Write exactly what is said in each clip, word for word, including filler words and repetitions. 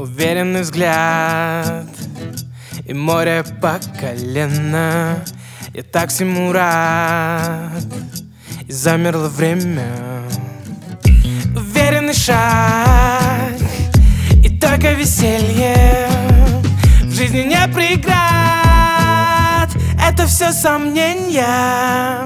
Уверенный взгляд и море по колено. Я так всему рад, и замерло время. Уверенный шаг и только веселье. В жизни не преград, это все сомнения.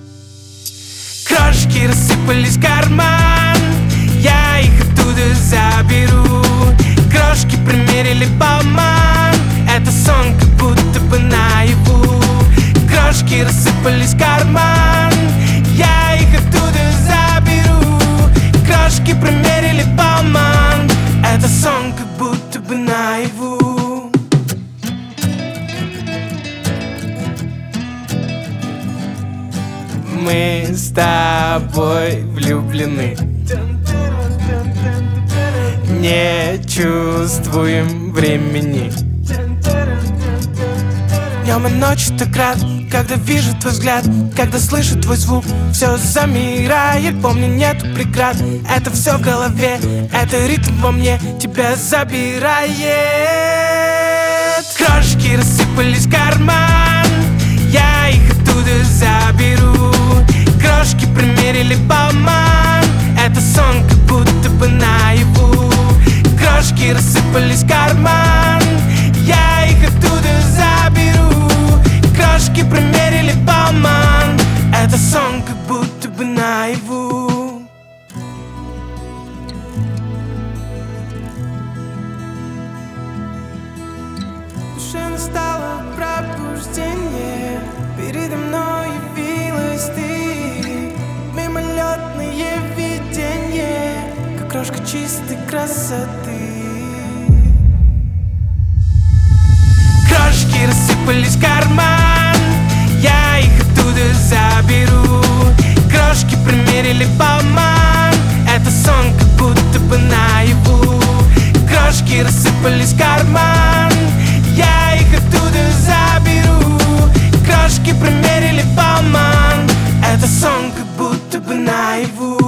Крошки рассыпались в карман, я их оттуда заберу. Крошки примерили по обман, это сон как будто бы наяву. Крошки рассыпались в карман, я их оттуда заберу. Крошки примерили по обман, это сон как будто бы наяву. Мы с тобой влюблены, не чувствуем времени. Днем и ночью так рад, когда вижу твой взгляд, когда слышу твой звук, все замирает. Помню, нету преград, это все в голове, это ритм во мне тебя забирает. Крошки рассыпались в карман, я их оттуда заберу. Крошки примерили по обман, это сон как будто бы наяву. Крошки рассыпались в карман, я их оттуда заберу. Крошки примерили по обман, это сон как будто бы наяву. В душе настало пробуждение, передо мной явилась ты. Мимолетное видение, как крошка чистой красоты. Крошки рассыпались в карман, я их оттуда заберу. Крошки примерили по обман, это сон как будто бы наяву. Крошки рассыпались в карман, я их оттуда заберу. Крошки примерили по обман, это сон как будто бы наяву.